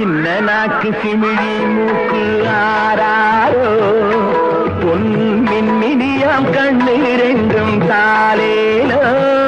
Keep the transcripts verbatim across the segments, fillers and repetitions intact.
சின்ன நாக்கு சிமிழி மூக்கு ஆராரோ பொன்மின் மினியாம் கண்ணு ரெண்டும் தாலேலோ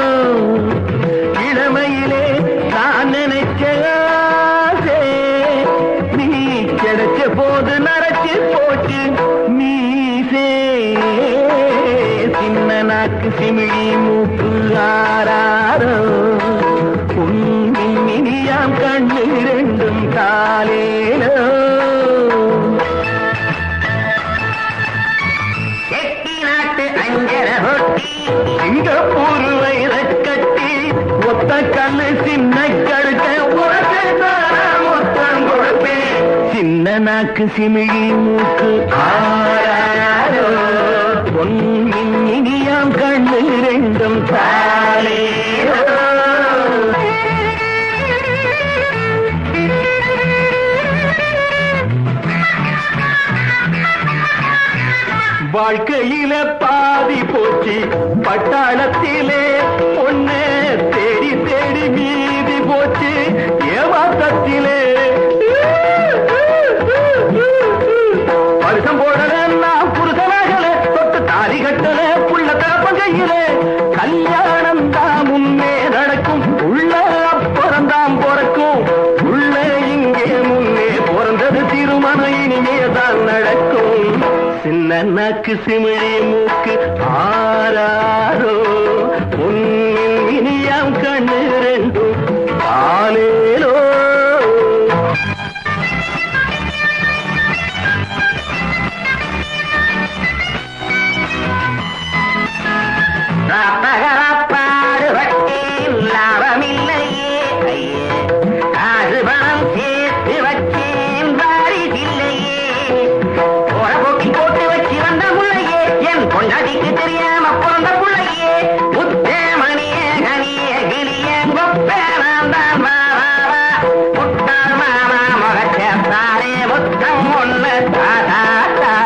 இளமையிலே நான் நினைச்ச ஆசை நீ கிடைச்ச போது நரைச்சு போட்டு மீசே சின்ன நாக்கு சிமிழி மூக்கு ஆராரோ பொன்மின் மினியாம் கண்ணு ரெண்டும் தாலேலோ சிங்கப்பூர் வைரக்கட்டி ஒத்த கல்லு சின்ன கழுக்க மொத்தம் கொடுப்பேன் சின்ன நாக்கு சிமிழி மூக்கு ஆராரோ பொன்னின் இனியாம் கண்ணு ரெண்டும் தாலேலோ வாழ்க்கையில பாதி போச்சு பட்டாளத்திலே பொண்ணு தேடி தேடி மீதி போச்சு ஏமாத்தத்திலே பரிசம் போடல நான் புருஷனாகல தொட்டு தாலி கட்டல புள்ள தரப்ப கையில கல்யாணம் தான் முன்னே நடக்கும் உள்ள பிறந்தாம் பிறக்கும் உள்ள இங்கே முன்னே பிறந்தது திருமணம் இனிமே தான் நடக்கும் சின்ன நாக்கு சிமிழி மூக்கு ஆராரோ பொன்னின் இனியாம் கண்ணு ரெண்டும் தாலேலோ பாடு வட்டி லாபமில்லையே காசு பணம் சேர்த்து வச்சேன் வாரிசில்லையே போட்டி போட்டு வச்சு வந்த புள்ளையே என் பொண்டாட்டிக்கு தெரியாம பிறந்த புள்ளையே முத்தே மணிய கனிய கிளிய கொப்பேனான் தான் முட்டாள் மாமா முகச்சேத்தாரே முத்தம் ஒண்ணு தாத்தா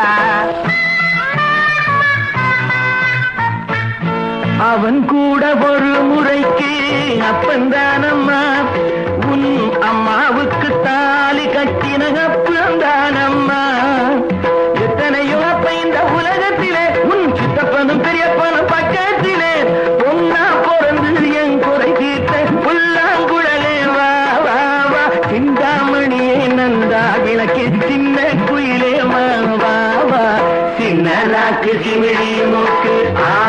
அவன் கூட ஒரு முறைக்கு அப்பந்தானம்மா உன் அம்மாவுக்கு தாலி கட்டின அப்பந்தானம்மா எத்தனையோ அப்ப இந்த உலகத்திலே உன் சித்தப்பனும் பெரியப்பனும் பக்கத்திலே பொன்னா பிறந்து என் குறை தீர்த்த புல்லாங்குழலே வா வா வா சிந்தாமணியே நந்தா விளக்கு சின்ன குயிலே வா வா வா சின்ன நாக்கு சிமிழி மூக்கு ஆ